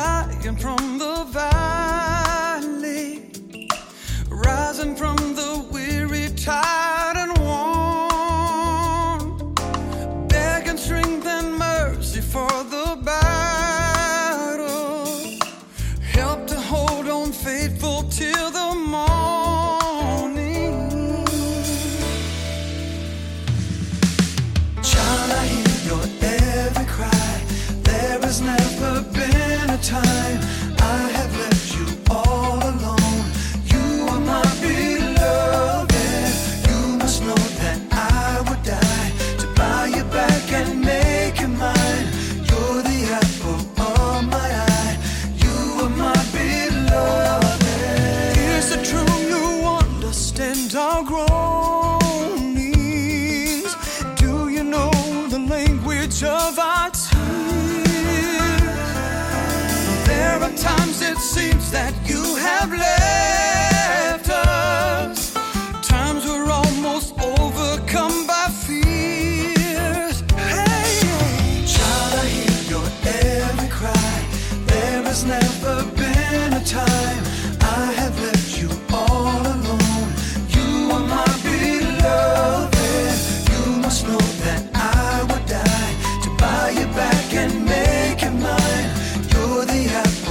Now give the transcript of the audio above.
lion from the valley, rising from the weary, tired and worn, begging strength and mercy for the battle, help to hold on faithful till the morning. Child, I hear your every cry. There has never been a time I have left you all alone. You are my beloved. You must know that I would die to buy you back and make you mine. You're the apple of my eye. You are my beloved. Is it true you understand our groanings? Do you know the language of our tears? There are times it seems that you have left us, times we're almost overcome by fears. Hey, child, I hear your every cry. There has never been a time I have left you all alone. You are my beloved. You must know that I would die to buy you back and make you mine. You're the apple